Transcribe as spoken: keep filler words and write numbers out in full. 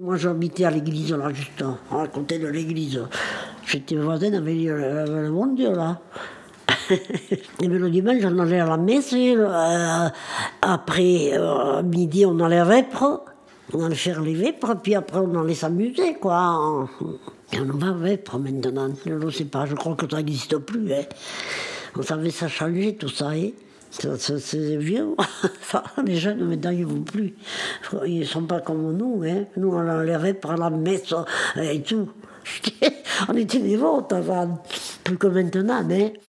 Moi j'habitais à l'église là, juste à côté de l'église. J'étais voisine avec le, avec le bon Dieu là. Et bien, le dimanche, on allait à la messe. Euh, après euh, midi, on allait à Vêpres. On allait faire les Vêpres, puis après, on allait s'amuser, quoi. Et on va à Vêpres maintenant. Je ne sais pas, je crois que ça n'existe plus. Hein. On savait ça changer, tout ça. Hein. Ça, ça, c'est vieux. Ça, les jeunes, maintenant, ils ne vont plus. Ils ne sont pas comme nous. Hein. Nous, on allait à Vêpres à la messe et tout. On était des vôtres avant, plus que maintenant. Hein.